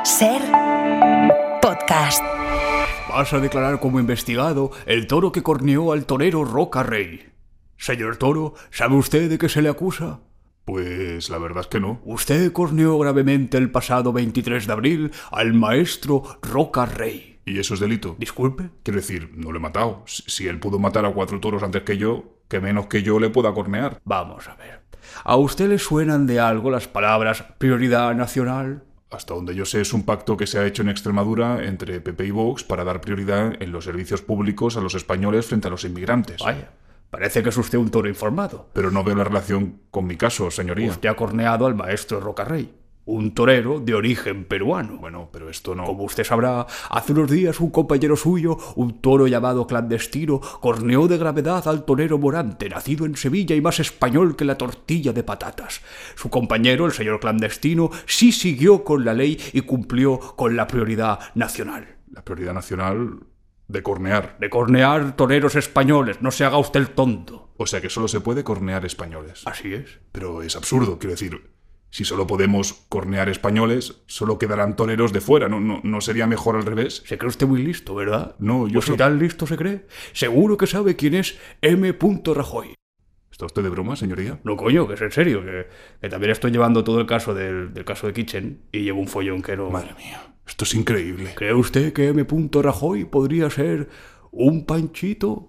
SER Podcast. Vas a declarar como investigado el toro que corneó al torero Roca Rey. Señor Toro, ¿sabe usted de qué se le acusa? Pues la verdad es que no. Usted corneó gravemente el pasado 23 de abril al maestro Roca Rey. ¿Y eso es delito? ¿Disculpe? Quiero decir, no lo he matado. Si él pudo matar a 4 toros antes que yo, que menos que yo le pueda cornear. Vamos a ver. ¿A usted le suenan de algo las palabras prioridad nacional? Hasta donde yo sé, es un pacto que se ha hecho en Extremadura entre PP y Vox para dar prioridad en los servicios públicos a los españoles frente a los inmigrantes. Vaya, parece que es usted un toro informado. Pero no veo la relación con mi caso, señoría. Usted ha corneado al maestro Roca Rey, un torero de origen peruano. Bueno, pero esto no... Como usted sabrá, hace unos días un compañero suyo, un toro llamado Clandestino, corneó de gravedad al torero Morante, nacido en Sevilla y más español que la tortilla de patatas. Su compañero, el señor Clandestino, sí siguió con la ley y cumplió con la prioridad nacional. La prioridad nacional de cornear. De cornear toreros españoles, no se haga usted el tonto. O sea que solo se puede cornear españoles. Así es. Pero es absurdo, quiero decir... Si solo podemos cornear españoles, solo quedarán toreros de fuera. ¿No sería mejor al revés? Se cree usted muy listo, ¿verdad? No, yo... Pues si tan listo se cree, seguro que sabe quién es M. Rajoy. ¿Está usted de broma, señoría? No, coño, que es en serio, que también estoy llevando todo el caso del caso de Kitchen y llevo un follón que no... Madre mía, esto es increíble. ¿Cree usted que M. Rajoy podría ser un Panchito?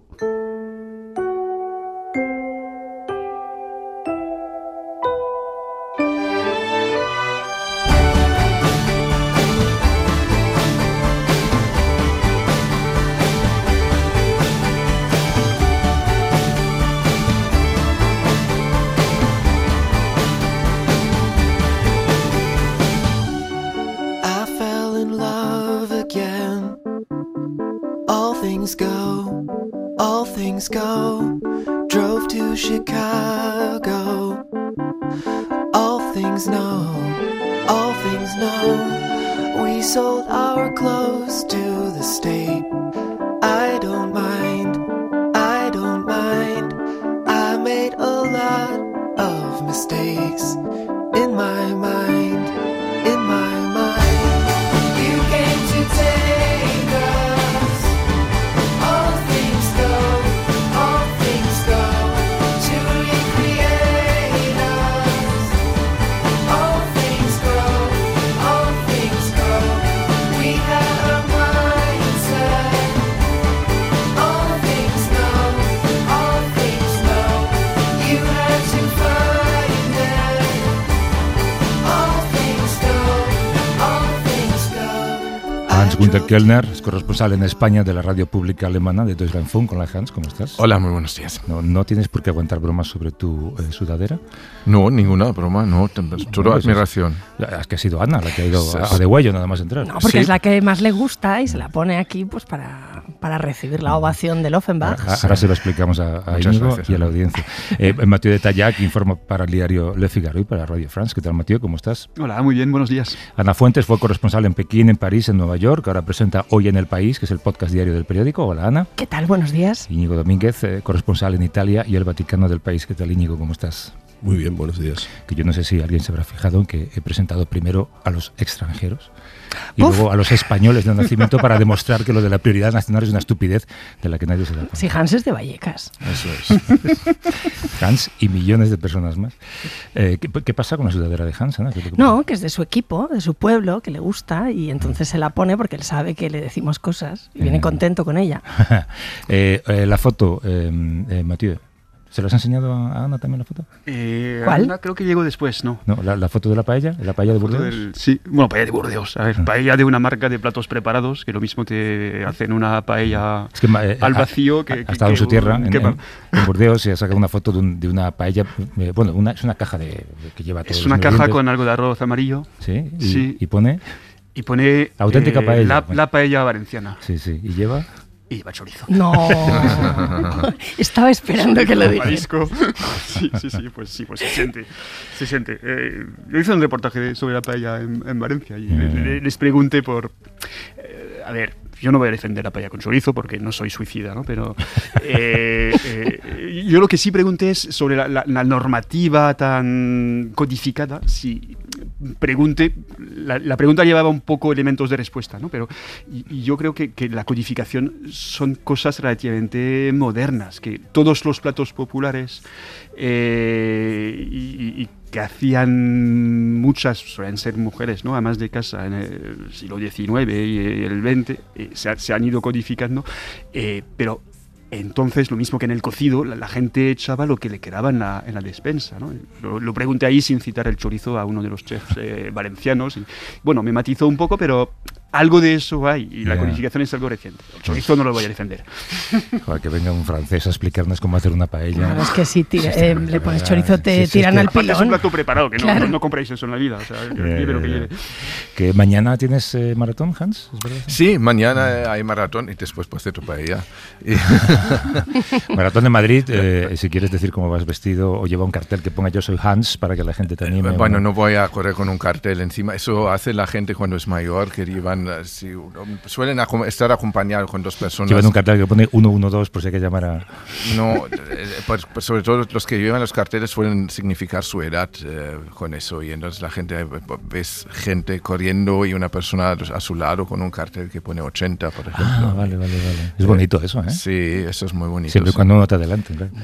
All things go, drove to Chicago. All things know, we sold our clothes to the state. I don't mind, I made a lot of mistakes in my mind, You came to take us. All things go to recreate us. All things go, we had our mindset. All things know, you had to find it. All things go. Hans-Günter Kellner es corresponsal en España de la radio pública alemana de Deutschlandfunk. Hola Hans, ¿cómo estás? Hola, muy buenos días. ¿No tienes por qué aguantar bromas sobre tu sudadera? No, ninguna broma, no, solo admiración. Es que ha sido Ana la que ha ido a de huello nada más entrar. No, porque es la que más le gusta y se la pone aquí pues para recibir la ovación del Offenbach. Ahora se lo explicamos a Íñigo y a la audiencia. Mathieu de Tallac informa para el diario Le Figaro y para Radio France. ¿Qué tal, Mathieu? ¿Cómo estás? Hola, muy bien, buenos días. Ana Fuentes fue corresponsal en Pekín, en París, en Nueva York. Ahora presenta Hoy en el País, que es el podcast diario del periódico. Hola, Ana. ¿Qué tal? Buenos días. Íñigo Domínguez, corresponsal en Italia y el Vaticano del País. ¿Qué tal, Íñigo? ¿Cómo estás? Muy bien, buenos días. Que yo no sé si alguien se habrá fijado en que he presentado primero a los extranjeros y luego a los españoles de nacimiento para demostrar que lo de la prioridad nacional es una estupidez de la que nadie se da cuenta. Si Hans es de Vallecas. Eso es. Hans y millones de personas más. ¿Qué pasa con la sudadera de Hans, Ana? No, que es de su equipo, de su pueblo, que le gusta y entonces se la pone porque él sabe que le decimos cosas y viene contento con ella. La foto, Mathieu. ¿Se lo has enseñado a Ana también la foto? ¿Cuál? Ana creo que llegó después, ¿no? No, la foto de la paella de Burdeos. Sí, bueno, paella de Burdeos. A ver, paella de una marca de platos preparados, que lo mismo te hacen una paella es que, al vacío. Que ha estado en su tierra, en Burdeos, y ha sacado una foto de una paella. Es una caja que lleva todos Es los una caja ingredientes. con algo de arroz amarillo. Sí, sí. Y pone auténtica paella. La paella valenciana. Sí, y lleva... Y lleva chorizo. No, estaba esperando que lo dijera. Pues se siente. Yo hice un reportaje sobre la paella en Valencia y les pregunté por... a ver, yo no voy a defender la paella con chorizo porque no soy suicida, ¿no? Pero yo lo que sí pregunté es sobre la normativa tan codificada, si pregunte, la pregunta llevaba un poco elementos de respuesta, ¿no? Pero y yo creo que la codificación son cosas relativamente modernas, que todos los platos populares y que hacían muchas, suelen ser mujeres, ¿no?, amas de casa en el siglo XIX y el XX, se han ido codificando, pero entonces, lo mismo que en el cocido, la gente echaba lo que le quedaba en la despensa, ¿no? Lo pregunté ahí sin citar el chorizo a uno de los chefs valencianos. Y, bueno, me matizó un poco, pero algo de eso hay. Y la codificación es algo reciente. El chorizo no lo voy a defender. Joder, que venga un francés a explicarnos cómo hacer una paella. Claro, es que si le pones chorizo te tiran al pilón. Es un plato preparado, que no compráis eso en la vida. O sea, que lleve lo que lleve. ¿Que mañana tienes maratón, Hans? ¿Es verdad? Sí, mañana hay maratón y después pues de tu paella. Maratón de Madrid, si quieres decir cómo vas vestido o lleva un cartel que ponga yo soy Hans para que la gente te anime. Bueno, no voy a correr con un cartel encima. Eso hace la gente cuando es mayor, que llevan, suelen estar acompañados con dos personas. Llevan un cartel que pone 112 por si hay que llamar a... No, pues sobre todo los que llevan los carteles suelen significar su edad con eso. Y entonces la gente, ves gente corriendo y una persona a su lado con un cartel que pone 80, por ejemplo. Ah, vale. Es bonito eso, ¿eh? Sí, eso es muy bonito. Siempre cuando uno te adelante, claro.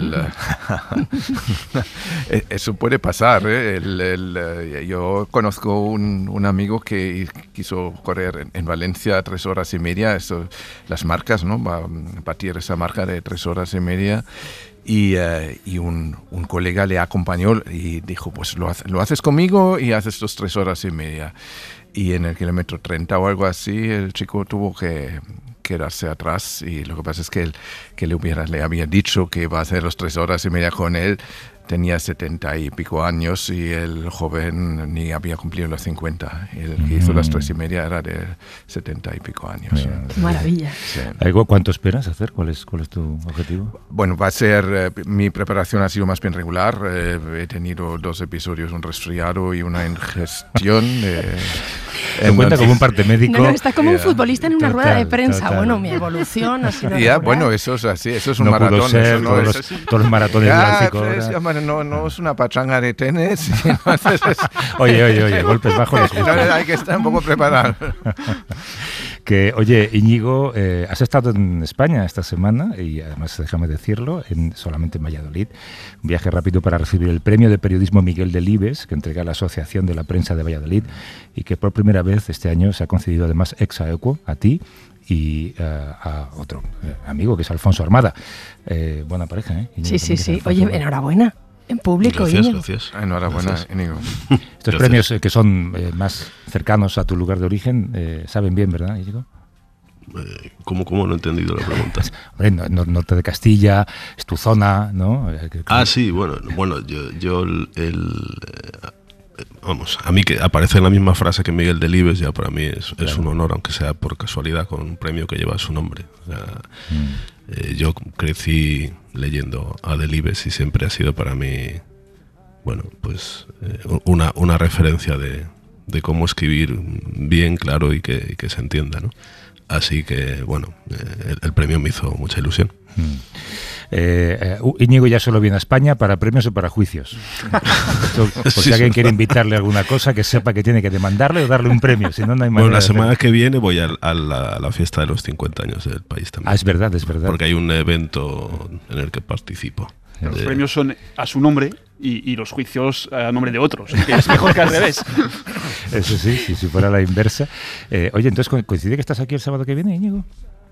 Eso puede pasar, ¿eh? Yo conozco un amigo que quiso correr en Valencia 3 horas y media, las marcas, ¿no? Batir esa marca de 3 horas y media. Y un colega le acompañó y dijo, pues lo haces conmigo y haces 3 horas y media. Y en el kilómetro 30 o algo así, el chico tuvo que quedarse atrás, y lo que pasa es que le había dicho que iba a hacer 3 horas y media con él. Tenía 70 y pico años y el joven ni había cumplido los 50. El que hizo las 3 y media era de 70 y pico años. Qué maravilla. Sí. ¿Cuánto esperas hacer? ¿Cuál es tu objetivo? Bueno, va a ser, mi preparación ha sido más bien regular. He tenido 2 episodios, un resfriado y una ingestión. Cuenta como un parte médico. No, está como un futbolista en una rueda de prensa. Bueno, mi evolución ha sido regular. Bueno, eso es así, eso es un no maratón. Pudo ser, todos los maratones clásicos. No es una pachanga de tenis. Oye, golpes bajos. Hay que estar un poco preparado. Oye, Íñigo, has estado en España esta semana y además, déjame decirlo, solamente en Valladolid. Un viaje rápido para recibir el premio de periodismo Miguel Delibes, que entrega la Asociación de la Prensa de Valladolid y que por primera vez este año se ha concedido además ex aequo a ti y a otro amigo que es Alfonso Armada. Buena pareja, ¿eh? Íñigo, sí. Oye, enhorabuena. En público, Gracias. Enhorabuena, Íñigo. Estos premios que son más cercanos a tu lugar de origen, saben bien, ¿verdad, Íñigo? ¿Cómo no he entendido la pregunta? Hombre, norte de Castilla, es tu zona, ¿no? Sí, bueno, yo vamos, a mí que aparece en la misma frase que Miguel Delibes, ya para mí es un honor, aunque sea por casualidad, con un premio que lleva su nombre. O sea, yo crecí leyendo a Delibes y siempre ha sido para mí, bueno, pues una referencia de cómo escribir bien, claro y que se entienda, ¿no? Así que, bueno, el premio me hizo mucha ilusión. Íñigo ya solo viene a España para premios o para juicios. Por si alguien quiere invitarle a alguna cosa, que sepa que tiene que demandarle o darle un premio, si no, no hay manera. Bueno, la semana que viene voy a la fiesta de los 50 años del país también. Es verdad. Porque hay un evento en el que participo. Los premios son a su nombre y los juicios a nombre de otros. Que es mejor que al revés. Eso sí, si fuera la inversa. Oye, entonces, ¿coincide que estás aquí el sábado que viene, Íñigo?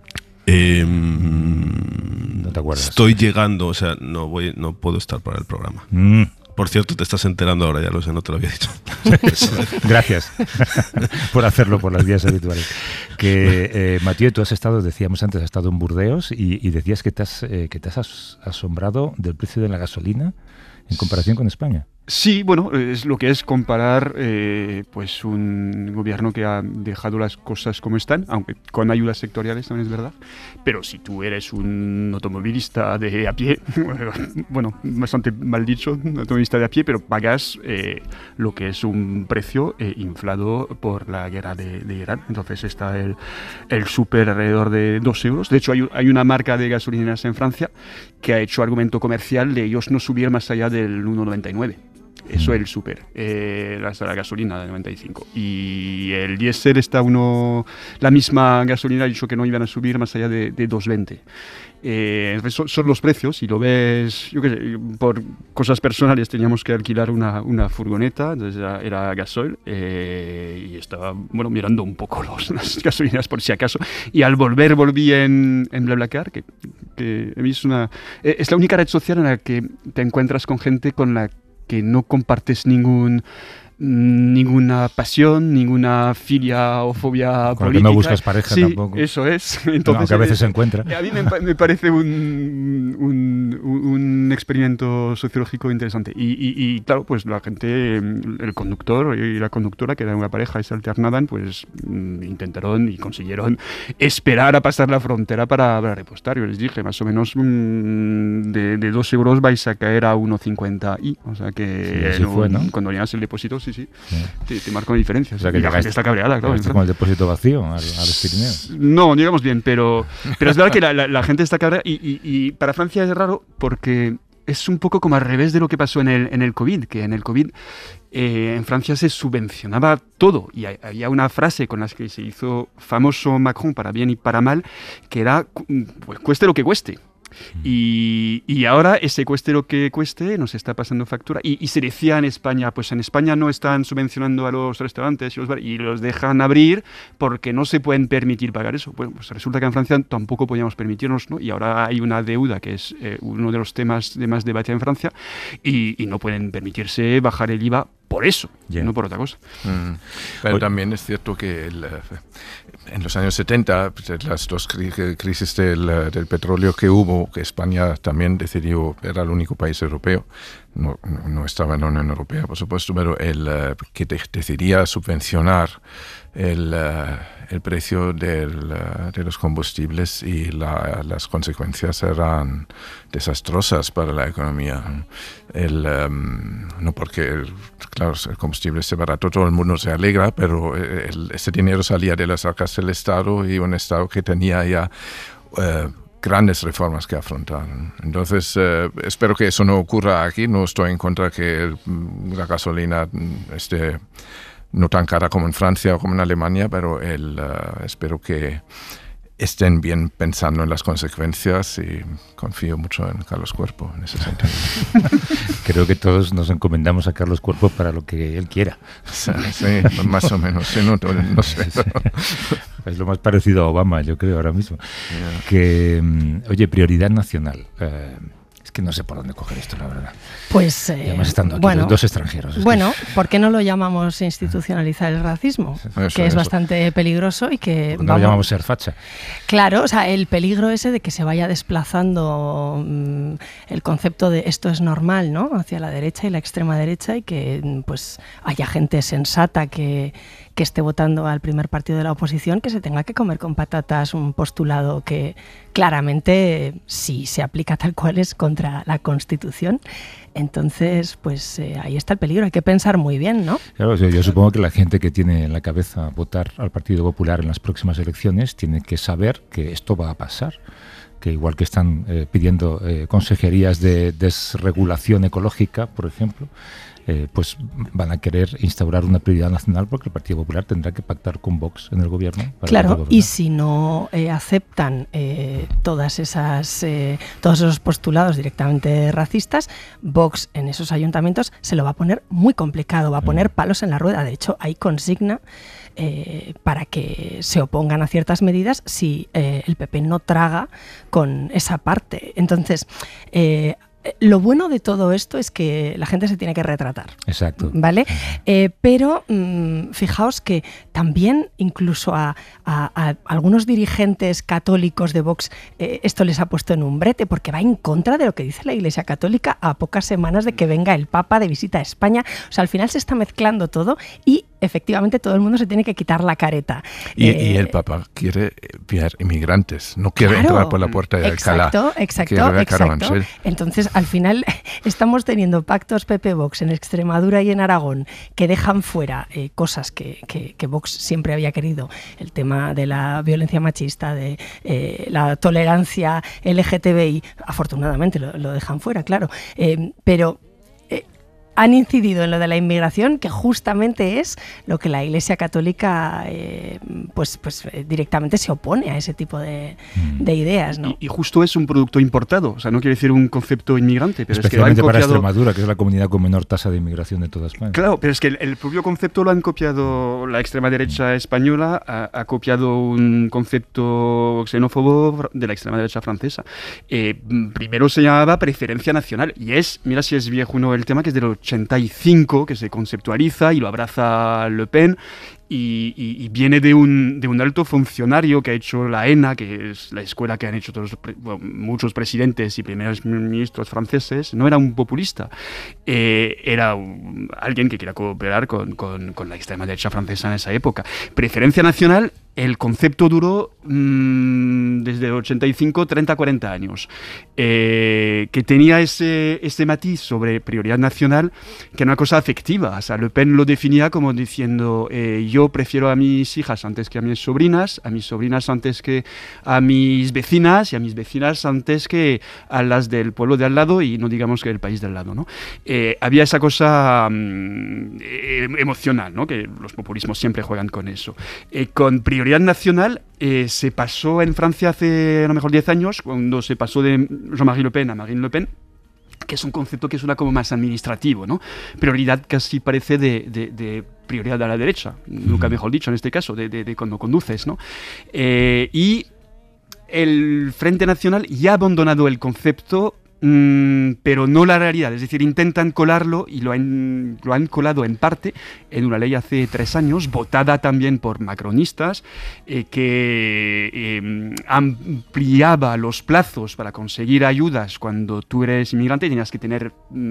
No te acuerdas. Estoy llegando, o sea, no puedo estar para el programa. Por cierto, te estás enterando ahora, ya lo sé, no te lo había dicho. Gracias por hacerlo por las vías habituales. Mathieu, tú decíamos antes, has estado en Burdeos y decías que te has asombrado del precio de la gasolina en comparación con España. Sí, bueno, es lo que es comparar pues un gobierno que ha dejado las cosas como están, aunque con ayudas sectoriales también es verdad, pero si tú eres un automovilista de a pie, bueno, bastante mal dicho, un automovilista de a pie, pero pagas lo que es un precio inflado por la guerra de Irán. Entonces está el súper alrededor de 2 euros. De hecho, hay una marca de gasolineras en Francia que ha hecho argumento comercial de ellos no subir más allá del 1,99. Eso es el súper, la gasolina de 95. Y el diésel está la misma gasolina ha dicho que no iban a subir más allá de 2,20. Son los precios, y lo ves, yo qué sé, por cosas personales teníamos que alquilar una furgoneta, entonces era gasoil, y estaba, mirando un poco las gasolineras por si acaso, y al volví en BlaBlaCar, que a mí es la única red social en la que te encuentras con gente con la que no compartes ninguna pasión, ninguna filia o fobia con política. Con que no buscas pareja sí, tampoco. Eso es. Entonces, aunque a veces se encuentra. A mí me parece un experimento sociológico interesante. Y claro, pues la gente, el conductor y la conductora, que eran una pareja y se alternaban, pues intentaron y consiguieron esperar a pasar la frontera para repostar. Yo les dije, más o menos de 2 euros vais a caer a 1,50 y, o sea que sí, fue, ¿no? Cuando llegas el depósito, sí. Te marca una diferencia. O sea, que y la gente está cabreada, claro. Con el depósito vacío a los Pirineos. No, digamos bien, pero es verdad que la gente está cabreada y para Francia es raro porque es un poco como al revés de lo que pasó en el COVID, que en el COVID en Francia se subvencionaba todo y había una frase con la que se hizo famoso Macron para bien y para mal, que era pues, cueste lo que cueste. Y ahora ese cueste lo que cueste nos está pasando factura y se decía en España, pues en España no están subvencionando a los restaurantes y los dejan abrir porque no se pueden permitir pagar eso. Bueno, pues resulta que en Francia tampoco podíamos permitirnos, ¿no? Y ahora hay una deuda que es uno de los temas de más debate en Francia y no pueden permitirse bajar el IVA por eso, no por otra cosa. Pero también es cierto que en los años 70, pues, las dos crisis del petróleo que hubo, que España también decidió, era el único país europeo, no estaba en la Unión Europea, por supuesto, pero que decidía subvencionar el precio de los combustibles y las consecuencias eran desastrosas para la economía. No porque, claro, el combustible se barato, todo el mundo se alegra, pero ese dinero salía de las arcas del Estado y un Estado que tenía ya grandes reformas que afrontar. Entonces, espero que eso no ocurra aquí. No estoy en contra que la gasolina esté no tan cara como en Francia o como en Alemania, pero espero que estén bien pensando en las consecuencias y confío mucho en Carlos Cuerpo en ese sentido. Creo que todos nos encomendamos a Carlos Cuerpo para lo que él quiera. Sí, más o menos. Sí, no sé. Es lo más parecido a Obama, yo creo, ahora mismo. Yeah. Que, oye, prioridad nacional. Es que no sé por dónde coger esto, la verdad. Pues, además estando aquí dos extranjeros. ¿Por qué no lo llamamos institucionalizar el racismo? Que es bastante peligroso y que... No lo llamamos ser facha. Claro, o sea, el peligro ese de que se vaya desplazando el concepto de esto es normal, ¿no? Hacia la derecha y la extrema derecha y que pues haya gente sensata que esté votando al primer partido de la oposición, que se tenga que comer con patatas un postulado que claramente, si se aplica tal cual, es contra la Constitución. Entonces, pues ahí está el peligro, hay que pensar muy bien, ¿no? Claro, yo supongo que la gente que tiene en la cabeza votar al Partido Popular en las próximas elecciones tiene que saber que esto va a pasar, que igual que están pidiendo consejerías de desregulación ecológica, por ejemplo, pues van a querer instaurar una prioridad nacional porque el Partido Popular tendrá que pactar con Vox en el gobierno. Claro, y si no aceptan todos esos postulados directamente racistas, Vox en esos ayuntamientos se lo va a poner muy complicado, va a poner palos en la rueda. De hecho, hay consigna para que se opongan a ciertas medidas si el PP no traga con esa parte. Entonces, lo bueno de todo esto es que la gente se tiene que retratar. Exacto. ¿Vale? Pero fijaos que también incluso a algunos dirigentes católicos de Vox esto les ha puesto en un brete porque va en contra de lo que dice la Iglesia Católica a pocas semanas de que venga el Papa de visita a España. O sea, al final se está mezclando todo y efectivamente todo el mundo se tiene que quitar la careta. Y el Papa quiere enviar inmigrantes, no quiere entrar por la puerta de Alcalá. Exacto. Entonces, al final estamos teniendo pactos PP-Vox en Extremadura y en Aragón que dejan fuera cosas que Vox siempre había querido, el tema de la violencia machista, de la tolerancia LGTBI, afortunadamente lo dejan fuera, claro, pero han incidido en lo de la inmigración, que justamente es lo que la Iglesia Católica pues directamente se opone a ese tipo de ideas, ¿no? Y justo es un producto importado, o sea, no quiere decir un concepto inmigrante, pero especialmente es que para Extremadura, que es la comunidad con menor tasa de inmigración de toda España. Claro, pero es que el propio concepto lo han copiado la extrema derecha española, ha copiado un concepto xenófobo de la extrema derecha francesa. Primero se llamaba preferencia nacional, y mira si es viejo uno el tema, que es del 85, que se conceptualiza y lo abraza Le Pen, y viene de un alto funcionario que ha hecho la ENA, que es la escuela que han hecho muchos presidentes y primeros ministros franceses. No era un populista, era alguien que quería cooperar con la extrema derecha francesa en esa época. Preferencia nacional, el concepto duró desde el 85, 30, 40 años, que tenía ese matiz sobre prioridad nacional, que era una cosa afectiva. O sea, Le Pen lo definía como diciendo, yo prefiero a mis hijas antes que a mis sobrinas antes que a mis vecinas, y a mis vecinas antes que a las del pueblo de al lado, y no digamos que del país de al lado, ¿no? Había esa cosa emocional, ¿no? Que los populismos siempre juegan con eso. Con prioridad nacional se pasó en Francia hace a lo mejor 10 años, cuando se pasó de Jean-Marie Le Pen a Marine Le Pen, que es un concepto que suena como más administrativo, ¿no? Prioridad casi parece de prioridad a la derecha, nunca mejor dicho en este caso, de cuando conduces, ¿no? Y el Frente Nacional ya ha abandonado el concepto, pero no la realidad, es decir, intentan colarlo, y lo han colado en parte en una ley hace 3 años, votada también por macronistas, que ampliaba los plazos para conseguir ayudas cuando tú eres inmigrante. Tenías que tener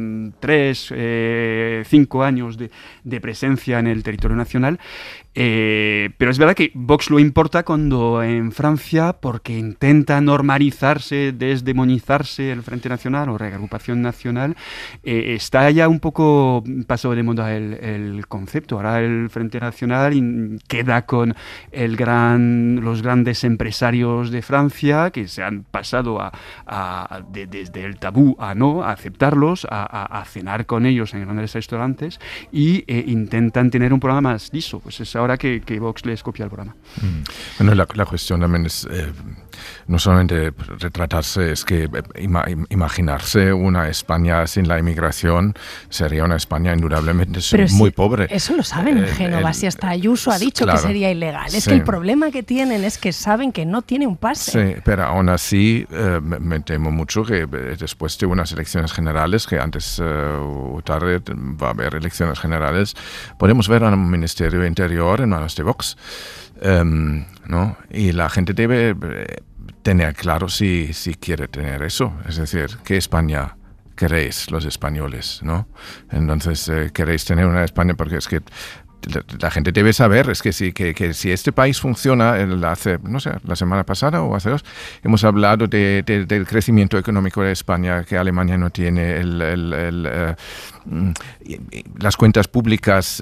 3, 5 años de presencia en el territorio nacional. Pero es verdad que Vox lo importa cuando en Francia, porque intenta normalizarse, desdemonizarse el Frente Nacional o Reagrupación Nacional, está ya un poco pasado de moda el concepto. Ahora el Frente Nacional queda con los grandes empresarios de Francia, que se han pasado desde el tabú a aceptarlos, a cenar con ellos en grandes restaurantes, y intentan tener un programa más liso. Pues es ahora que Vox les copia el programa. Bueno, la cuestión también es no solamente retratarse, es que imaginarse una España sin la inmigración sería una España indudablemente muy pobre. Eso lo saben en Génova, si hasta Ayuso ha dicho que sería ilegal. Es que el problema que tienen es que saben que no tiene un pase. Sí, pero aún así me temo mucho que después de unas elecciones generales, que antes o tarde va a haber elecciones generales, podemos ver a un Ministerio de Interior en manos de Vox, ¿no? Y la gente debe tener claro si quiere tener eso. Es decir, ¿qué España queréis los españoles, ¿no? Entonces, queréis tener una España, porque es que la gente debe saber, es que si este país funciona, hace, no sé, la semana pasada o hace 2, hemos hablado del crecimiento económico de España, que Alemania no tiene, las cuentas públicas,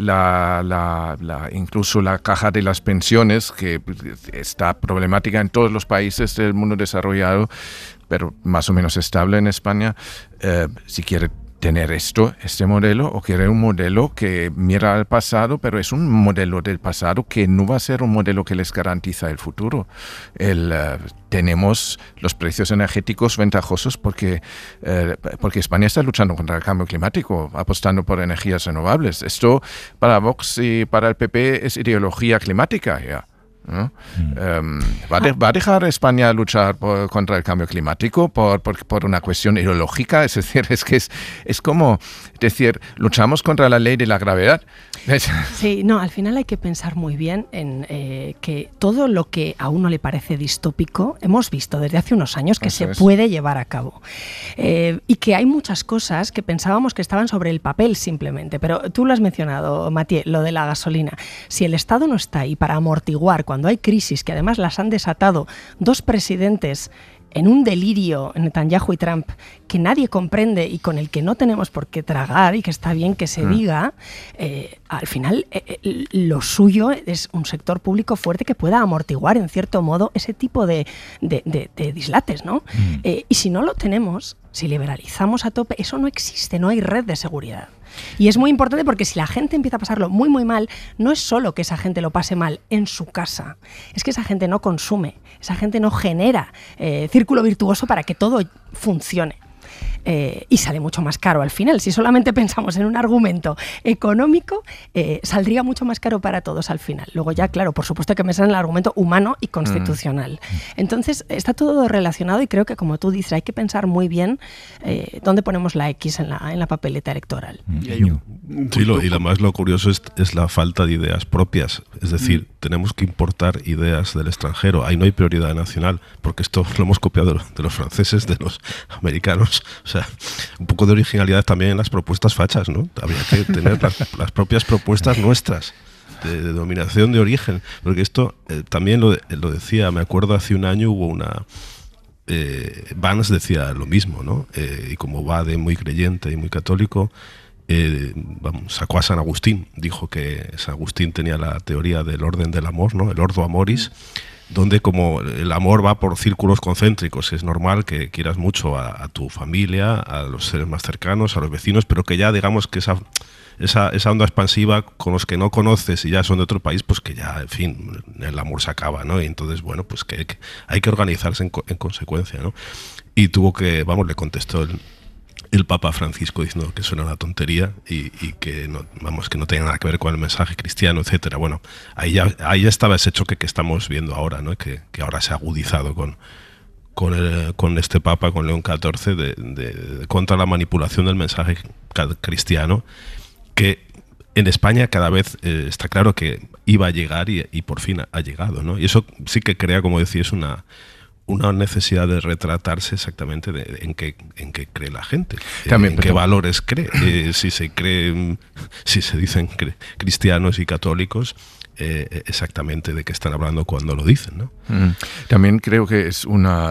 incluso la caja de las pensiones, que está problemática en todos los países del mundo desarrollado, pero más o menos estable en España. Si quiere tener este modelo, o quiere un modelo que mira al pasado, pero es un modelo del pasado que no va a ser un modelo que les garantiza el futuro. Tenemos los precios energéticos ventajosos porque España está luchando contra el cambio climático, apostando por energías renovables. Esto para Vox y para el PP es ideología climática ya, ¿no? ¿Va a dejar España luchar contra el cambio climático por una cuestión ideológica? Es decir, es como decir, luchamos contra la ley de la gravedad. Sí, no, al final hay que pensar muy bien en que todo lo que a uno le parece distópico, hemos visto desde hace unos años que se puede llevar a cabo. Y que hay muchas cosas que pensábamos que estaban sobre el papel simplemente, pero tú lo has mencionado, Mathieu, lo de la gasolina. Si el Estado no está ahí para amortiguar cuando hay crisis, que además las han desatado 2 presidentes en un delirio, Netanyahu y Trump, que nadie comprende y con el que no tenemos por qué tragar, y que está bien que se diga, al final lo suyo es un sector público fuerte que pueda amortiguar en cierto modo ese tipo de dislates, ¿no? Y si no lo tenemos, si liberalizamos a tope, eso no existe, no hay red de seguridad. Y es muy importante porque si la gente empieza a pasarlo muy muy mal, no es solo que esa gente lo pase mal en su casa, es que esa gente no consume, esa gente no genera círculo virtuoso para que todo funcione. Y sale mucho más caro al final. Si solamente pensamos en un argumento económico, saldría mucho más caro para todos al final. Luego ya, claro, por supuesto que me sale el argumento humano y constitucional. Entonces, está todo relacionado y creo que, como tú dices, hay que pensar muy bien dónde ponemos la X en la papeleta electoral. Sí, y además lo curioso es la falta de ideas propias. Es decir, tenemos que importar ideas del extranjero. Ahí no hay prioridad nacional, porque esto lo hemos copiado de los franceses, de los americanos. O sea, un poco de originalidad también en las propuestas fachas, ¿no? Habría que tener las propias propuestas nuestras de dominación de origen, porque esto también lo decía, me acuerdo hace un año hubo una... Vance decía lo mismo, ¿no? Y como va de muy creyente y muy católico, sacó a San Agustín, dijo que San Agustín tenía la teoría del orden del amor, ¿no? El ordo amoris, donde como el amor va por círculos concéntricos, es normal que quieras mucho a tu familia, a los seres más cercanos, a los vecinos, pero que ya digamos que esa onda expansiva con los que no conoces y ya son de otro país, pues que ya, en fin, el amor se acaba, ¿no? Y entonces, bueno, pues que hay que organizarse en consecuencia, ¿no? Y le contestó el Papa Francisco diciendo que eso era una tontería y que no tenía nada que ver con el mensaje cristiano, etcétera. Bueno, ahí ya estaba ese choque que estamos viendo ahora, ¿no? Que ahora se ha agudizado con este Papa, con León XIV, contra la manipulación del mensaje cristiano, que en España cada vez está claro que iba a llegar y por fin ha llegado, ¿no? Y eso sí que crea, como decís, una necesidad de retratarse exactamente en qué cree la gente, también, en qué valores cree, si se dicen cristianos y católicos, exactamente de qué están hablando cuando lo dicen, ¿no? También creo que es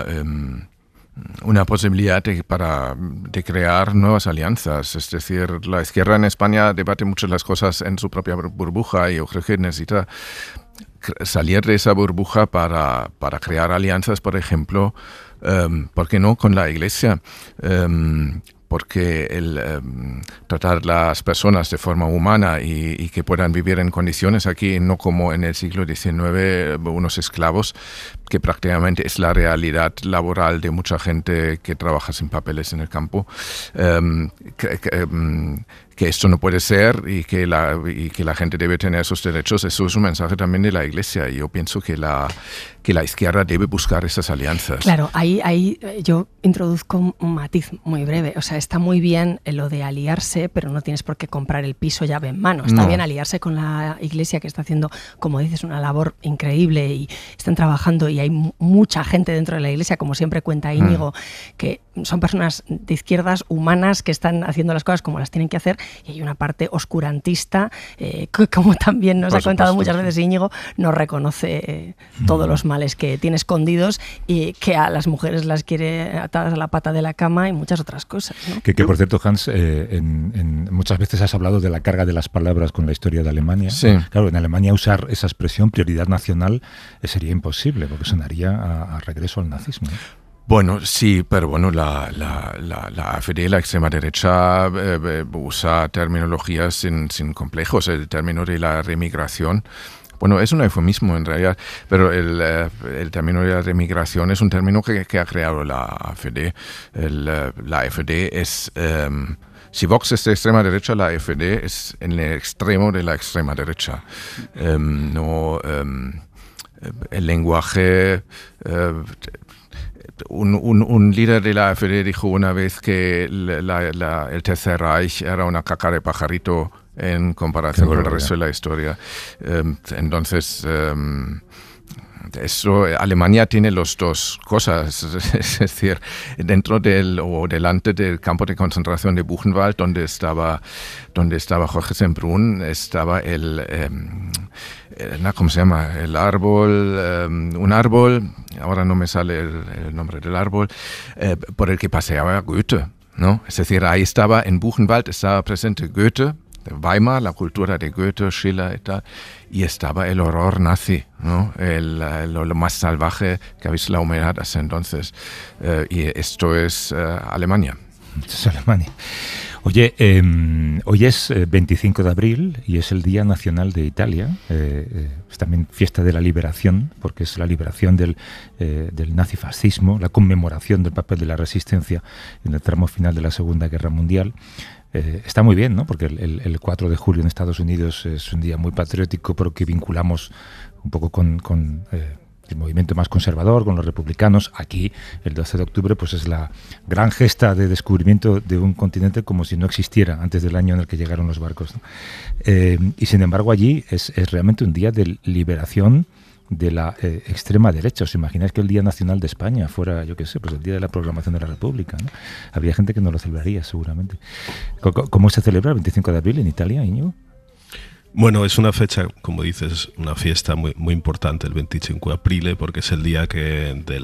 una posibilidad de crear nuevas alianzas. Es decir, la izquierda en España debate mucho las cosas en su propia burbuja y yo creo que necesita salir de esa burbuja para crear alianzas, por ejemplo, ¿por qué no con la Iglesia? Porque tratar a las personas de forma humana y que puedan vivir en condiciones aquí, no como en el siglo XIX, unos esclavos, que prácticamente es la realidad laboral de mucha gente que trabaja sin papeles en el campo, que esto no puede ser y que la gente debe tener esos derechos. Eso es un mensaje también de la Iglesia y yo pienso que la izquierda debe buscar esas alianzas. Claro, ahí yo introduzco un matiz muy breve. O sea, está muy bien lo de aliarse, pero no tienes por qué comprar el piso llave en mano. Está bien aliarse con la Iglesia, que está haciendo, como dices, una labor increíble y están trabajando y hay mucha gente dentro de la Iglesia, como siempre cuenta Íñigo, que son personas de izquierdas humanas que están haciendo las cosas como las tienen que hacer, y hay una parte oscurantista que, como también nos ha contado muchas veces Íñigo, no reconoce todos los males que tiene escondidos y que a las mujeres las quiere atadas a la pata de la cama y muchas otras cosas, ¿no? Que por cierto, Hans, muchas veces has hablado de la carga de las palabras con la historia de Alemania. Sí. Claro, en Alemania usar esa expresión prioridad nacional sería imposible, porque sonaría a regreso al nazismo. Bueno, sí, pero bueno, la AfD, la extrema derecha, usa terminologías sin complejos. El término de la remigración, bueno, es un eufemismo en realidad, pero el término de la remigración es un término que ha creado la AfD. La AfD es... si Vox es de extrema derecha, la AfD es en el extremo de la extrema derecha. El lenguaje... Un líder de la AfD dijo una vez que el Tercer Reich era una caca de pajarito en comparación con el resto de la historia. Entonces, Alemania tiene las dos cosas, es decir, delante del campo de concentración de Buchenwald, donde estaba Jorge Semprún, estaba ¿cómo se llama? El árbol, un árbol, ahora no me sale el nombre del árbol, por el que paseaba Goethe, ¿no? Es decir, ahí estaba, en Buchenwald estaba presente Goethe, Weimar, la cultura de Goethe, Schiller y tal, y estaba el horror nazi, ¿no? Lo más salvaje que ha visto la humanidad hasta entonces. Y esto es Alemania. Esto es Alemania. Oye, hoy es 25 de abril y es el Día Nacional de Italia. Es también fiesta de la liberación, porque es la liberación del nazifascismo, la conmemoración del papel de la resistencia en el tramo final de la Segunda Guerra Mundial. Está muy bien, ¿no? Porque el 4 de julio en Estados Unidos es un día muy patriótico, pero que vinculamos un poco con el movimiento más conservador, con los republicanos. Aquí, el 12 de octubre, pues es la gran gesta de descubrimiento de un continente como si no existiera antes del año en el que llegaron los barcos, ¿no? Y sin embargo, allí es realmente un día de liberación de la extrema derecha. ¿Os imagináis que el Día Nacional de España fuera, yo qué sé, pues el Día de la Proclamación de la República, ¿no? Habría gente que no lo celebraría, seguramente. ¿Cómo se celebra el 25 de abril en Italia, Íñigo? Bueno, es una fecha, como dices, una fiesta muy, muy importante, el 25 de abril, porque es el día de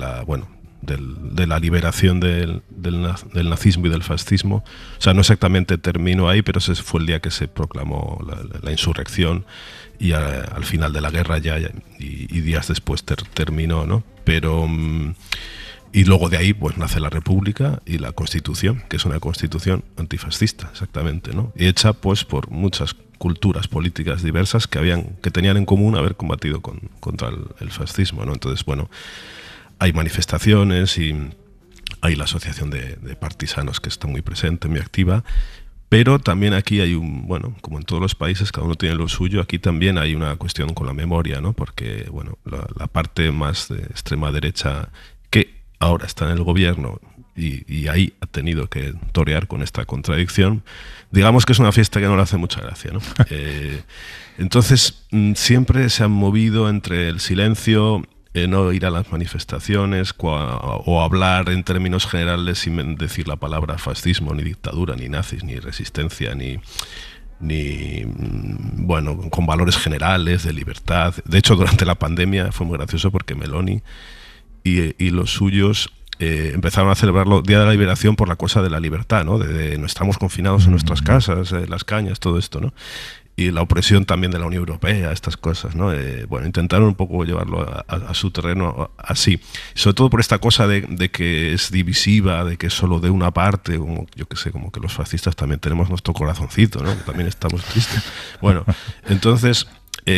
la liberación del nazismo y del fascismo. O sea, no exactamente terminó ahí, pero ese fue el día que se proclamó la insurrección, y al final de la guerra y días después terminó, ¿no? Pero y luego de ahí pues nace la República y la Constitución, que es una constitución antifascista, exactamente, ¿no? Y hecha pues por muchas culturas políticas diversas que tenían en común haber combatido contra el fascismo, ¿no? Entonces, bueno, hay manifestaciones y hay la asociación de partisanos que está muy presente, muy activa, pero también aquí hay como en todos los países, cada uno tiene lo suyo. Aquí también hay una cuestión con la memoria, ¿no? Porque, bueno, la parte más de extrema derecha que ahora está en el gobierno y ahí ha tenido que torear con esta contradicción, digamos que es una fiesta que no le hace mucha gracia, ¿no? Entonces siempre se han movido entre el silencio, no ir a las manifestaciones o hablar en términos generales sin decir la palabra fascismo, ni dictadura, ni nazis, ni resistencia, ni bueno, con valores generales de libertad. De hecho, durante la pandemia fue muy gracioso porque Meloni y los suyos empezaron a celebrar el Día de la Liberación por la cosa de la libertad, ¿no? De no estamos confinados en nuestras casas, las cañas, todo esto, ¿no? Y la opresión también de la Unión Europea, estas cosas, ¿no? Bueno, intentaron un poco llevarlo a su terreno así. Sobre todo por esta cosa de que es divisiva, de que es solo de una parte, como, yo qué sé, como que los fascistas también tenemos nuestro corazoncito, ¿no? También estamos tristes. Bueno, entonces,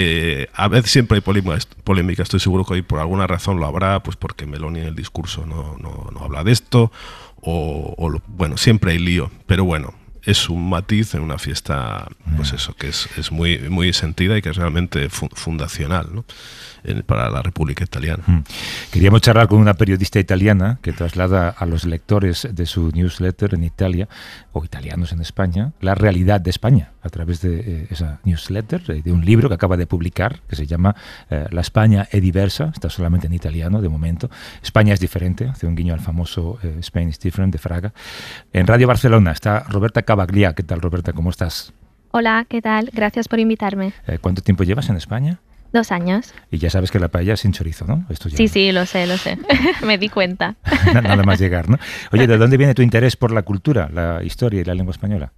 a veces siempre hay polémica, estoy seguro que hoy por alguna razón lo habrá, pues porque Meloni en el discurso no habla de esto, bueno, siempre hay lío, pero bueno, es un matiz en una fiesta, pues eso, que es muy, muy sentida y que es realmente fundacional, ¿no? Para la República Italiana. Queríamos charlar con una periodista italiana que traslada a los lectores de su newsletter en Italia, o italianos en España, la realidad de España, a través de esa newsletter, de un libro que acaba de publicar, que se llama La España è diversa, está solamente en italiano de momento. España es diferente, hace un guiño al famoso Spain is Different de Fraga. En Radio Barcelona está Roberta Cavaglia. ¿Qué tal, Roberta? ¿Cómo estás? Hola, ¿qué tal? Gracias por invitarme. ¿Cuánto tiempo llevas en España? 2 años. Y ya sabes que la paella es sin chorizo, ¿no? Esto ya... Sí, lo sé. Me di cuenta. Nada más llegar, ¿no? Oye, ¿de dónde viene tu interés por la cultura, la historia y la lengua española?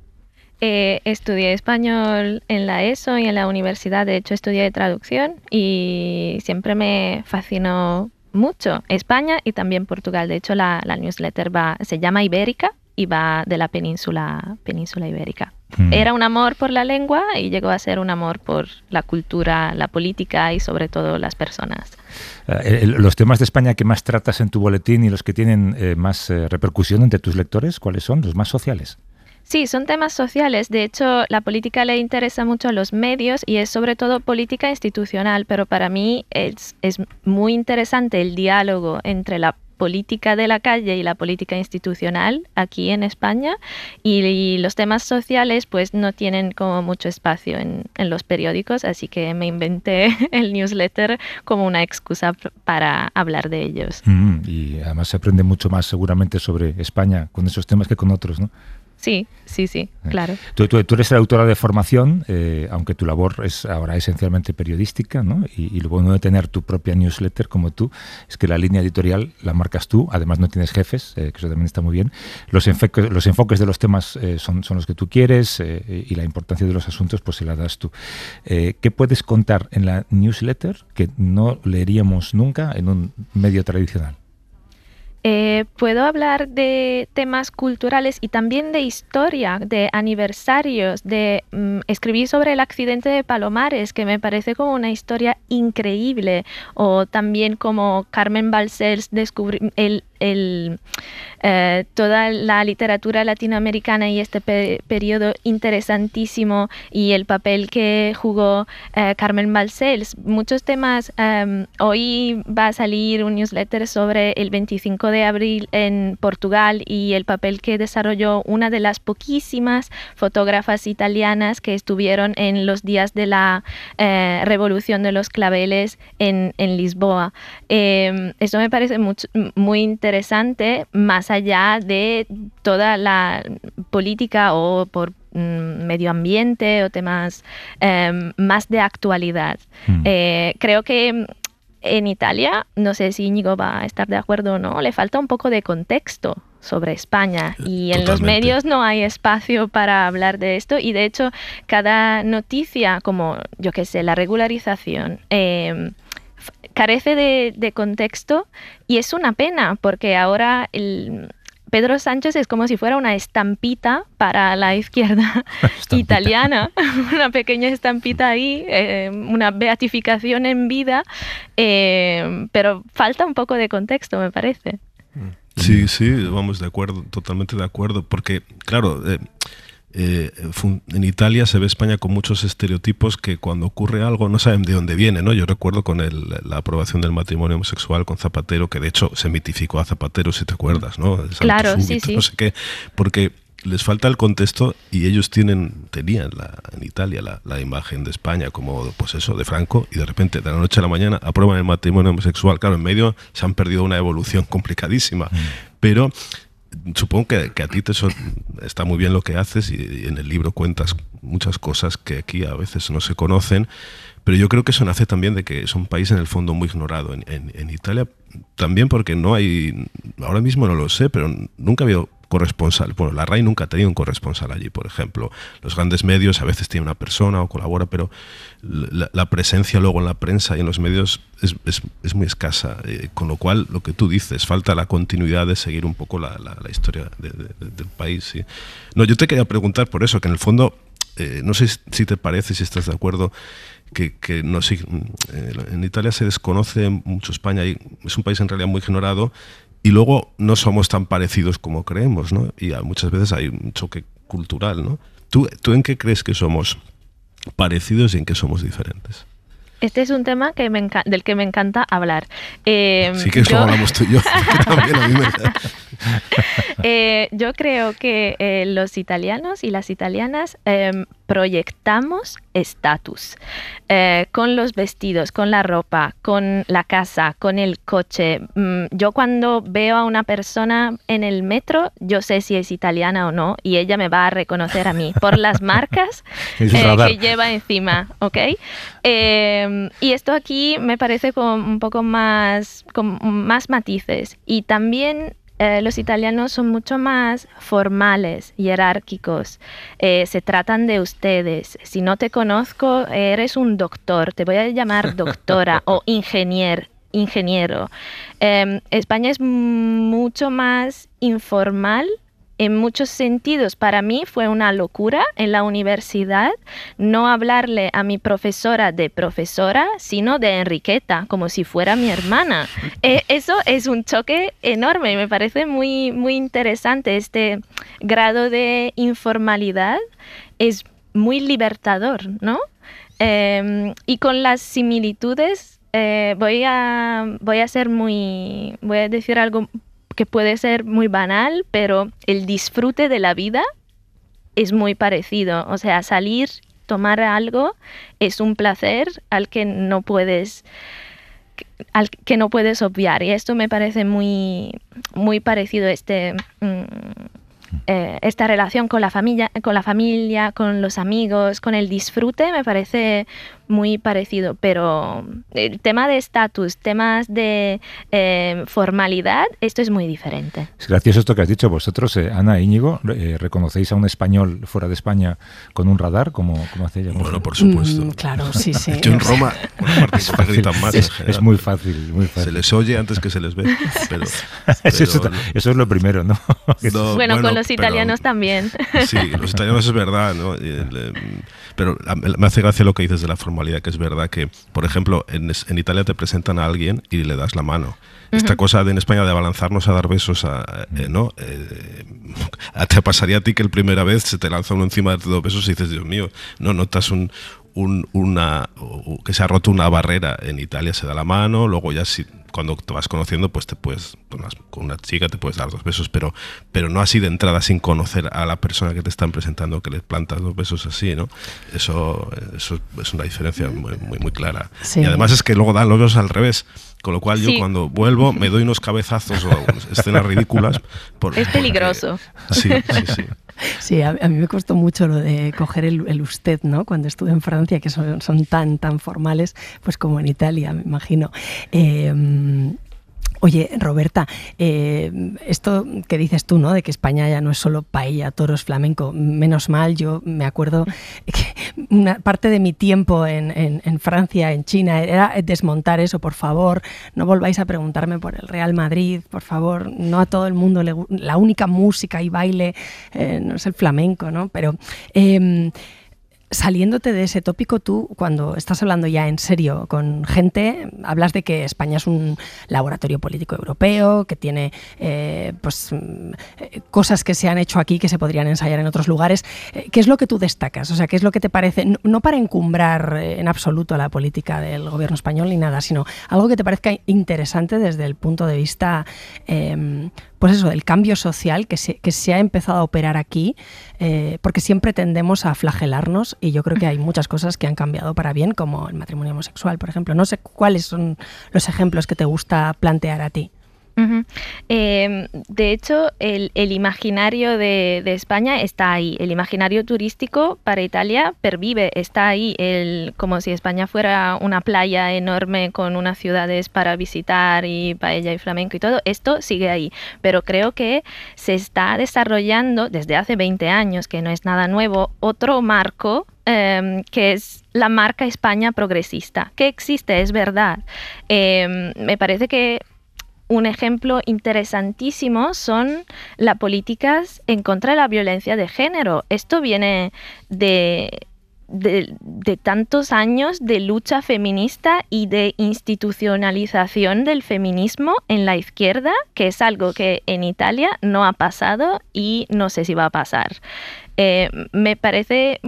Estudié español en la ESO y en la universidad. De hecho, estudié traducción y siempre me fascinó mucho España y también Portugal. De hecho, la newsletter se llama Ibérica y va de la península ibérica. Era un amor por la lengua y llegó a ser un amor por la cultura, la política y sobre todo las personas. Los temas de España que más tratas en tu boletín y los que tienen más repercusión entre tus lectores, ¿cuáles son? ¿Los más sociales? Sí, son temas sociales. De hecho, la política le interesa mucho a los medios y es sobre todo política institucional, pero para mí es muy interesante el diálogo entre la política de la calle y la política institucional aquí en España, y los temas sociales pues no tienen como mucho espacio en los periódicos, así que me inventé el newsletter como una excusa para hablar de ellos. Y además se aprende mucho más seguramente sobre España con esos temas que con otros, ¿no? Sí, claro. Tú eres la autora de formación, aunque tu labor es ahora esencialmente periodística, ¿no? Y lo bueno de tener tu propia newsletter como tú es que la línea editorial la marcas tú, además no tienes jefes, que eso también está muy bien. Los enfoques de los temas son los que tú quieres y la importancia de los asuntos pues se la das tú. ¿Qué puedes contar en la newsletter que no leeríamos nunca en un medio tradicional? Puedo hablar de temas culturales y también de historia, de aniversarios, escribí sobre el accidente de Palomares, que me parece como una historia increíble, o también como Carmen Balcells descubrió toda la literatura latinoamericana y este periodo interesantísimo y el papel que jugó Carmen Balcells. Muchos temas. Hoy va a salir un newsletter sobre el 25 de abril en Portugal y el papel que desarrolló una de las poquísimas fotógrafas italianas que estuvieron en los días de la Revolución de los Claveles en Lisboa. Eso me parece muy interesante, más allá de toda la política o por medio ambiente o temas más de actualidad. Creo que en Italia, no sé si Íñigo va a estar de acuerdo o no, le falta un poco de contexto sobre España y en los medios no hay espacio para hablar de esto y de hecho cada noticia como, yo qué sé, la regularización carece de contexto y es una pena porque ahora Pedro Sánchez es como si fuera una estampita para la izquierda italiana, una pequeña estampita ahí, una beatificación en vida, pero falta un poco de contexto, me parece. Sí, vamos, de acuerdo, totalmente de acuerdo, porque, claro, en Italia se ve España con muchos estereotipos que cuando ocurre algo no saben de dónde viene, ¿no? Yo recuerdo con la aprobación del matrimonio homosexual con Zapatero, que de hecho se mitificó a Zapatero, si te acuerdas, ¿no? Claro, súbito, sí. No sé qué, porque les falta el contexto y ellos tenían en Italia la imagen de España como, pues eso, de Franco, y de repente, de la noche a la mañana, aprueban el matrimonio homosexual. Claro, en medio se han perdido una evolución complicadísima, pero supongo que a ti está muy bien lo que haces y en el libro cuentas muchas cosas que aquí a veces no se conocen, pero yo creo que eso nace también de que es un país en el fondo muy ignorado. En Italia también porque no hay, ahora mismo no lo sé, pero nunca ha habido corresponsal. Bueno, la RAI nunca ha tenido un corresponsal allí, por ejemplo. Los grandes medios a veces tienen una persona o colabora, pero la presencia luego en la prensa y en los medios es muy escasa. Con lo cual, lo que tú dices, falta la continuidad de seguir un poco la historia del país. ¿Sí? No, yo te quería preguntar por eso, que en el fondo, no sé si te parece, si estás de acuerdo, que no, en Italia se desconoce mucho España y es un país en realidad muy ignorado. Y luego no somos tan parecidos como creemos, ¿no? Y muchas veces hay un choque cultural, ¿no? ¿Tú en qué crees que somos parecidos y en qué somos diferentes? Este es un tema del que me encanta hablar. Sí que eso hablamos tú y yo. También a mí yo creo que los italianos y las italianas proyectamos estatus con los vestidos, con la ropa, con la casa, con el coche. Yo cuando veo a una persona en el metro, yo sé si es italiana o no y ella me va a reconocer a mí por las marcas que lleva encima, ¿ok? Y esto aquí me parece con un poco más, con más matices y también los italianos son mucho más formales, jerárquicos, se tratan de ustedes. Si no te conozco, eres un doctor, te voy a llamar doctora o ingeniero. España es mucho más informal en muchos sentidos. Para mí fue una locura en la universidad no hablarle a mi profesora de profesora, sino de Enriqueta, como si fuera mi hermana. Eso es un choque enorme y me parece muy, muy interesante. Este grado de informalidad es muy libertador, ¿no? Y con las similitudes voy a decir algo que puede ser muy banal, pero el disfrute de la vida es muy parecido. O sea, salir, tomar algo es un placer al que no puedes obviar. Y esto me parece muy, muy parecido, esta relación con la familia, con los amigos, con el disfrute, me parece muy parecido, pero el tema de estatus, temas de formalidad, esto es muy diferente. Es gracioso esto que has dicho. Vosotros, Ana e Íñigo, ¿reconocéis a un español fuera de España con un radar? ¿Cómo hacéis? Bueno, por supuesto. Claro, sí. Yo en Roma, gritan más. Es muy fácil, muy fácil. Se les oye antes que se les ve. Pero eso es lo primero, ¿no? Bueno, con los italianos también. Sí, los italianos es verdad, ¿no? Pero me hace gracia lo que dices de la formalidad, que es verdad que, por ejemplo, en Italia te presentan a alguien y le das la mano. Esta cosa en España de abalanzarnos a dar besos, ¿no? Te pasaría a ti que la primera vez se te lanza uno encima de dos besos y dices, Dios mío, no notas que se ha roto una barrera. En Italia se da la mano, luego ya cuando te vas conociendo, pues con una chica te puedes dar 2 besos, pero no así de entrada, sin conocer a la persona que te están presentando, que le plantas 2 besos así, ¿no? Eso es una diferencia muy, muy, muy clara. Sí. Y además es que luego dan los besos al revés, con lo cual yo cuando vuelvo me doy unos cabezazos o escenas ridículas. Es peligroso. Sí. Sí, a mí me costó mucho lo de coger el usted, ¿no? Cuando estuve en Francia, que son tan formales, pues como en Italia, me imagino. Oye, Roberta, esto que dices tú, ¿no? De que España ya no es solo paella, toros, flamenco. Menos mal, yo me acuerdo que una parte de mi tiempo en Francia, en China, era desmontar eso. Por favor, no volváis a preguntarme por el Real Madrid, por favor. No a todo el mundo la única música y baile no es el flamenco, ¿no? Pero saliéndote de ese tópico, tú, cuando estás hablando ya en serio con gente, hablas de que España es un laboratorio político europeo, que tiene cosas que se han hecho aquí que se podrían ensayar en otros lugares. ¿Qué es lo que tú destacas? O sea, ¿qué es lo que te parece, no para encumbrar en absoluto la política del gobierno español ni nada, sino algo que te parezca interesante desde el punto de vista pues eso, del cambio social que se ha empezado a operar aquí, porque siempre tendemos a flagelarnos y yo creo que hay muchas cosas que han cambiado para bien, como el matrimonio homosexual, por ejemplo. No sé cuáles son los ejemplos que te gusta plantear a ti. De hecho, el imaginario de España está ahí. El imaginario turístico para Italia pervive, está ahí. Como si España fuera una playa enorme con unas ciudades para visitar y paella y flamenco y todo. Esto sigue ahí. Pero creo que se está desarrollando desde hace 20 años, que no es nada nuevo, otro marco que es la marca España progresista, que existe, es verdad. Me parece que un ejemplo interesantísimo son las políticas en contra de la violencia de género. Esto viene de tantos años de lucha feminista y de institucionalización del feminismo en la izquierda, que es algo que en Italia no ha pasado y no sé si va a pasar. Me parece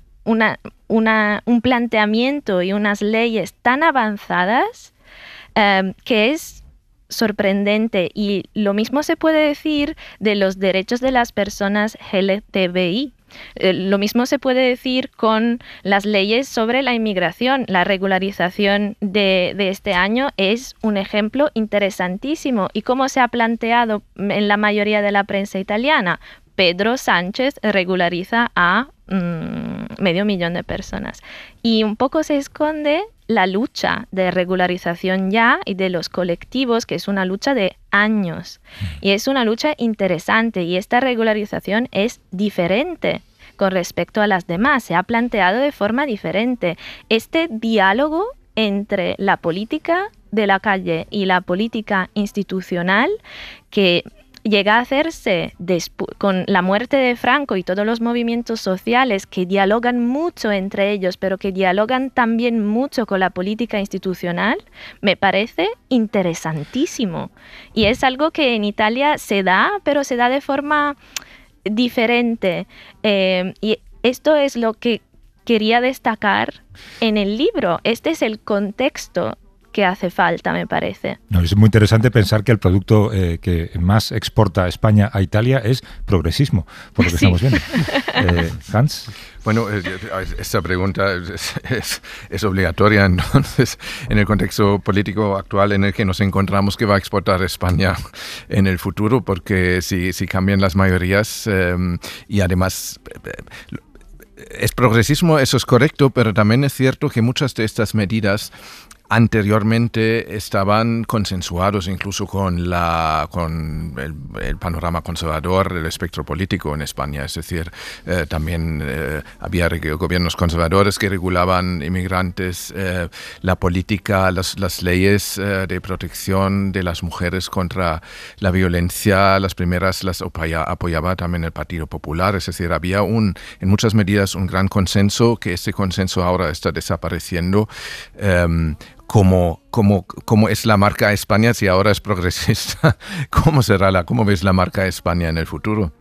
un planteamiento y unas leyes tan avanzadas que es sorprendente, y lo mismo se puede decir de los derechos de las personas LGTBI. Lo mismo se puede decir con las leyes sobre la inmigración. La regularización de este año es un ejemplo interesantísimo. ¿Y cómo se ha planteado en la mayoría de la prensa italiana? Pedro Sánchez regulariza a 500.000 de personas. Y un poco se esconde la lucha de regularización ya y de los colectivos, que es una lucha de años. Y es una lucha interesante, y esta regularización es diferente con respecto a las demás. Se ha planteado de forma diferente. Este diálogo entre la política de la calle y la política institucional, que llega a hacerse con la muerte de Franco y todos los movimientos sociales que dialogan mucho entre ellos, pero que dialogan también mucho con la política institucional, me parece interesantísimo. Y es algo que en Italia se da, pero se da de forma diferente. Y esto es lo que quería destacar en el libro. Este es el contexto que hace falta, me parece. No, es muy interesante pensar que el producto que más exporta España a Italia es progresismo, por lo que estamos viendo. Hans. Bueno, esta pregunta es obligatoria, entonces, en el contexto político actual en el que nos encontramos, ¿qué va a exportar España en el futuro? Porque si cambian las mayorías y además... Es progresismo, eso es correcto, pero también es cierto que muchas de estas medidas anteriormente estaban consensuados incluso con el panorama conservador del espectro político en España. Es decir, también había gobiernos conservadores que regulaban inmigrantes, la política, las leyes de protección de las mujeres contra la violencia, las primeras las apoyaba también el Partido Popular. Es decir, había en muchas medidas un gran consenso, que ese consenso ahora está desapareciendo. ¿Cómo es la marca España si ahora es progresista? ¿Cómo ves la marca España en el futuro?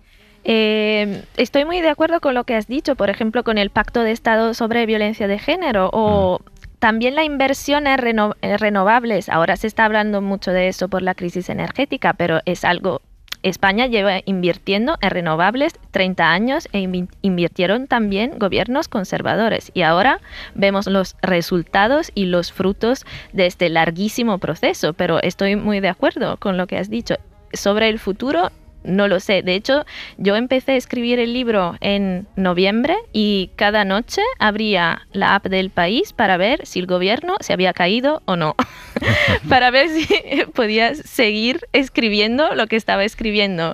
Estoy muy de acuerdo con lo que has dicho, por ejemplo, con el Pacto de Estado sobre Violencia de Género o también la inversión en renovables. Ahora se está hablando mucho de eso por la crisis energética, pero es algo... España lleva invirtiendo en renovables 30 años e invirtieron también gobiernos conservadores y ahora vemos los resultados y los frutos de este larguísimo proceso, pero estoy muy de acuerdo con lo que has dicho. Sobre el futuro, no lo sé. De hecho, yo empecé a escribir el libro en noviembre y cada noche abría la app del País para ver si el gobierno se había caído o no. Para ver si podía seguir escribiendo lo que estaba escribiendo.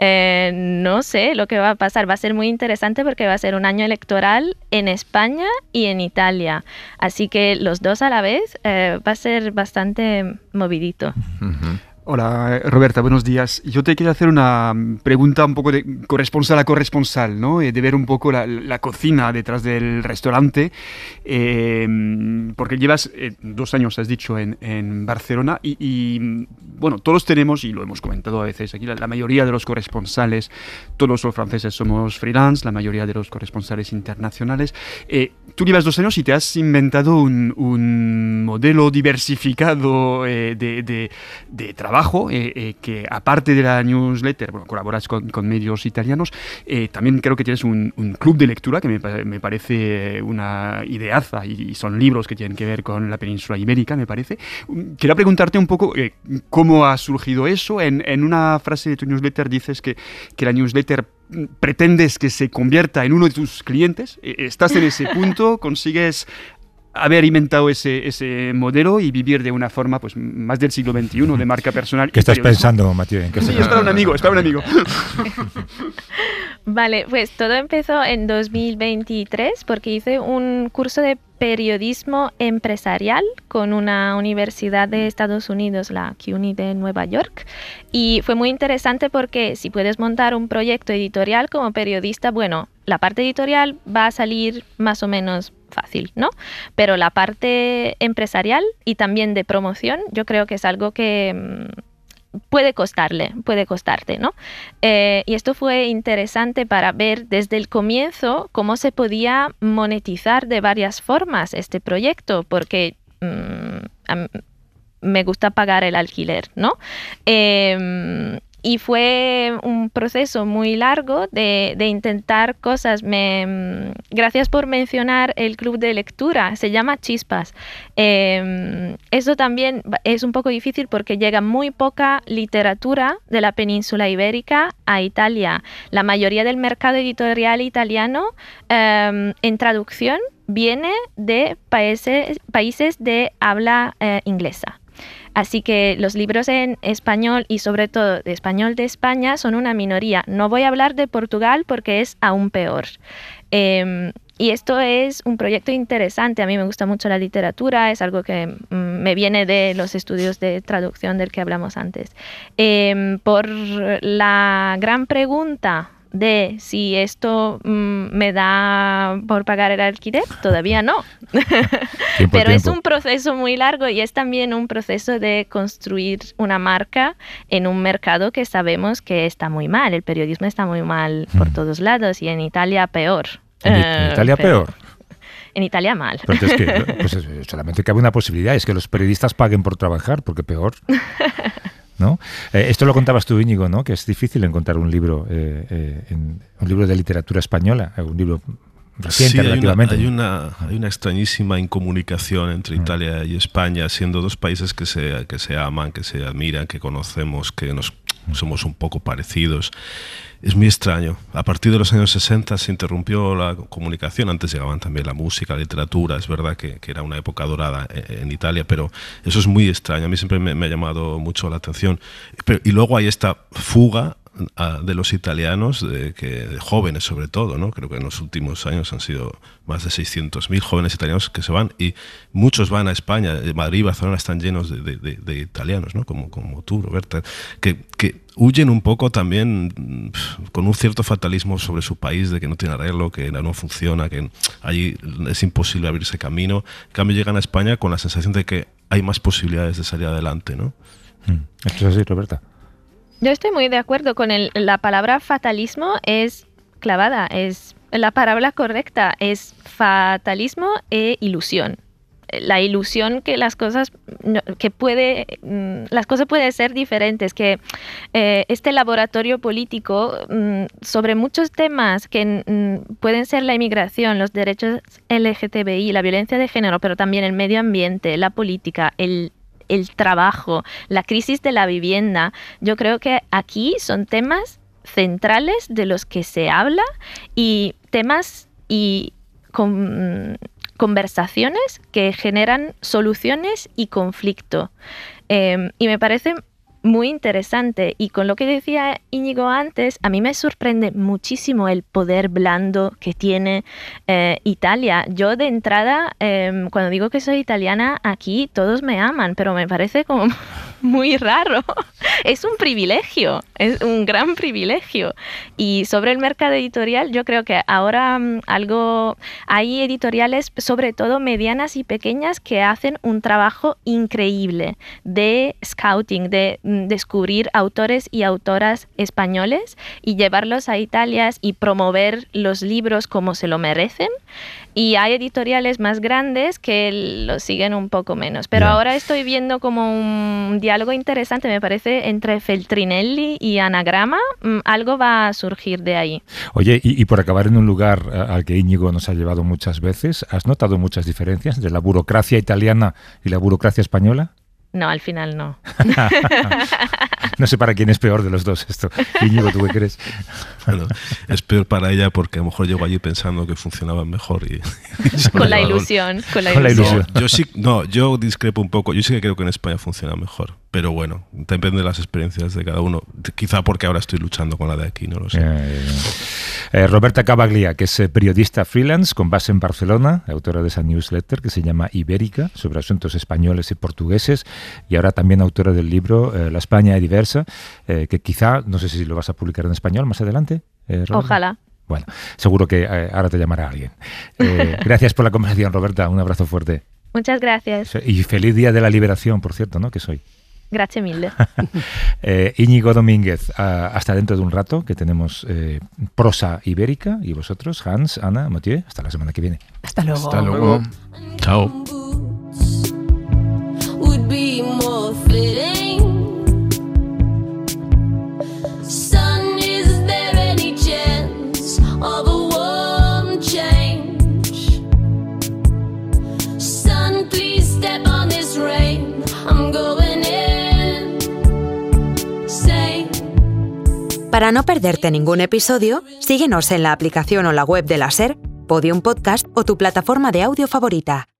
No sé lo que va a pasar. Va a ser muy interesante porque va a ser un año electoral en España y en Italia. Así que los dos a la vez va a ser bastante movidito. Uh-huh. Hola, Roberta, buenos días. Yo te quería hacer una pregunta un poco de corresponsal a corresponsal, ¿no? De ver un poco la cocina detrás del restaurante, porque llevas 2 años, has dicho, en Barcelona y, bueno, todos tenemos, y lo hemos comentado a veces aquí, la mayoría de los corresponsales, todos los franceses somos freelance, la mayoría de los corresponsales internacionales. Tú llevas 2 años y te has inventado un modelo diversificado de trabajo, que aparte de la newsletter, bueno, colaboras con medios italianos, también creo que tienes un club de lectura que me parece una ideaza y son libros que tienen que ver con la península ibérica, me parece. Quería preguntarte un poco cómo ha surgido eso. En una frase de tu newsletter dices que la newsletter pretendes que se convierta en uno de tus clientes. ¿Estás en ese punto? ¿Consigues haber inventado ese modelo y vivir de una forma pues más del siglo XXI, de marca personal? ¿Qué estás pensando, Mathieu? Sí, es para un amigo. Vale, pues todo empezó en 2023 porque hice un curso de periodismo empresarial con una universidad de Estados Unidos, la CUNY de Nueva York, y fue muy interesante porque si puedes montar un proyecto editorial como periodista, bueno, la parte editorial va a salir más o menos fácil, ¿no? Pero la parte empresarial y también de promoción, yo creo que es algo que puede costarte, ¿no? Y esto fue interesante para ver desde el comienzo cómo se podía monetizar de varias formas este proyecto, porque me gusta pagar el alquiler, ¿no? Y fue un proceso muy largo de intentar cosas. Gracias por mencionar el club de lectura, se llama Chispas. Eso también es un poco difícil porque llega muy poca literatura de la península ibérica a Italia. La mayoría del mercado editorial italiano en traducción viene de países de habla inglesa. Así que los libros en español y sobre todo de español de España son una minoría. No voy a hablar de Portugal porque es aún peor. Y esto es un proyecto interesante. A mí me gusta mucho la literatura, es algo que me viene de los estudios de traducción del que hablamos antes. Por la gran pregunta de si esto me da por pagar el alquiler, todavía no. Pero es un proceso muy largo y es también un proceso de construir una marca en un mercado que sabemos que está muy mal. El periodismo está muy mal por todos lados y en Italia peor. ¿En Italia peor? En Italia mal. Pero es que pues solamente cabe una posibilidad, es que los periodistas paguen por trabajar, porque peor, ¿no? Esto lo contabas tú, Íñigo, ¿no? Que es difícil encontrar un libro, un libro de literatura española, un libro reciente, relativamente. Hay una extrañísima incomunicación entre Italia y España, siendo dos países que se aman, que se admiran, que conocemos, que somos un poco parecidos. Es muy extraño. A partir de los años 60 se interrumpió la comunicación. Antes llegaban también la música, la literatura. Es verdad que era una época dorada en Italia, pero eso es muy extraño. A mí siempre me ha llamado mucho la atención. Y luego hay esta fuga de los italianos, de jóvenes sobre todo, ¿no? Creo que en los últimos años han sido más de 600.000 jóvenes italianos que se van, y muchos van a España. Madrid y Barcelona están llenos de italianos, ¿no? Como tú, Roberta, que huyen un poco también con un cierto fatalismo sobre su país, de que no tiene arreglo, que no funciona, que allí es imposible abrirse camino. En cambio llegan a España con la sensación de que hay más posibilidades de salir adelante, ¿no? Esto es así, Roberta. Yo estoy muy de acuerdo con la palabra fatalismo, es clavada, es la palabra correcta, es fatalismo e ilusión. La ilusión que las cosas pueden ser diferentes, que este laboratorio político sobre muchos temas que pueden ser la inmigración, los derechos LGTBI, la violencia de género, pero también el medio ambiente, la política, el trabajo, la crisis de la vivienda. Yo creo que aquí son temas centrales de los que se habla, y temas y conversaciones que generan soluciones y conflicto. Y me parece muy interesante. Y con lo que decía Íñigo antes, a mí me sorprende muchísimo el poder blando que tiene Italia. Yo de entrada, cuando digo que soy italiana, aquí todos me aman, pero me parece como muy raro. Es un privilegio, es un gran privilegio. Y sobre el mercado editorial, yo creo que ahora hay editoriales, sobre todo medianas y pequeñas, que hacen un trabajo increíble de scouting, de descubrir autores y autoras españoles y llevarlos a Italia y promover los libros como se lo merecen. Y hay editoriales más grandes que lo siguen un poco menos. Pero ahora estoy viendo como un diálogo interesante, me parece, entre Feltrinelli y Anagrama. Algo va a surgir de ahí. Oye, y por acabar en un lugar al que Íñigo nos ha llevado muchas veces, ¿has notado muchas diferencias entre la burocracia italiana y la burocracia española? No, al final no. No sé para quién es peor de los dos esto. Íñigo, ¿tú qué crees? Bueno, es peor para ella porque a lo mejor llego allí pensando que funcionaban mejor. Con la ilusión. Yo discrepo un poco. Yo sí que creo que en España funciona mejor. Pero bueno, depende de las experiencias de cada uno. Quizá porque ahora estoy luchando con la de aquí, no lo sé. Roberta Cavaglia, que es periodista freelance con base en Barcelona, autora de esa newsletter que se llama Ibérica, sobre asuntos españoles y portugueses, y ahora también autora del libro La España es diversa, que quizá, no sé si lo vas a publicar en español más adelante. Ojalá. Bueno, seguro que ahora te llamará alguien. Gracias por la conversación, Roberta. Un abrazo fuerte. Muchas gracias. Y feliz Día de la Liberación, por cierto, ¿no? Que soy. Gracias mille. Íñigo Domínguez, hasta dentro de un rato, que tenemos prosa ibérica, y vosotros, Hans, Ana, Mathieu, hasta la semana que viene. Hasta luego. Hasta luego. Chao. Para no perderte ningún episodio, síguenos en la aplicación o la web de la SER, Podium Podcast o tu plataforma de audio favorita.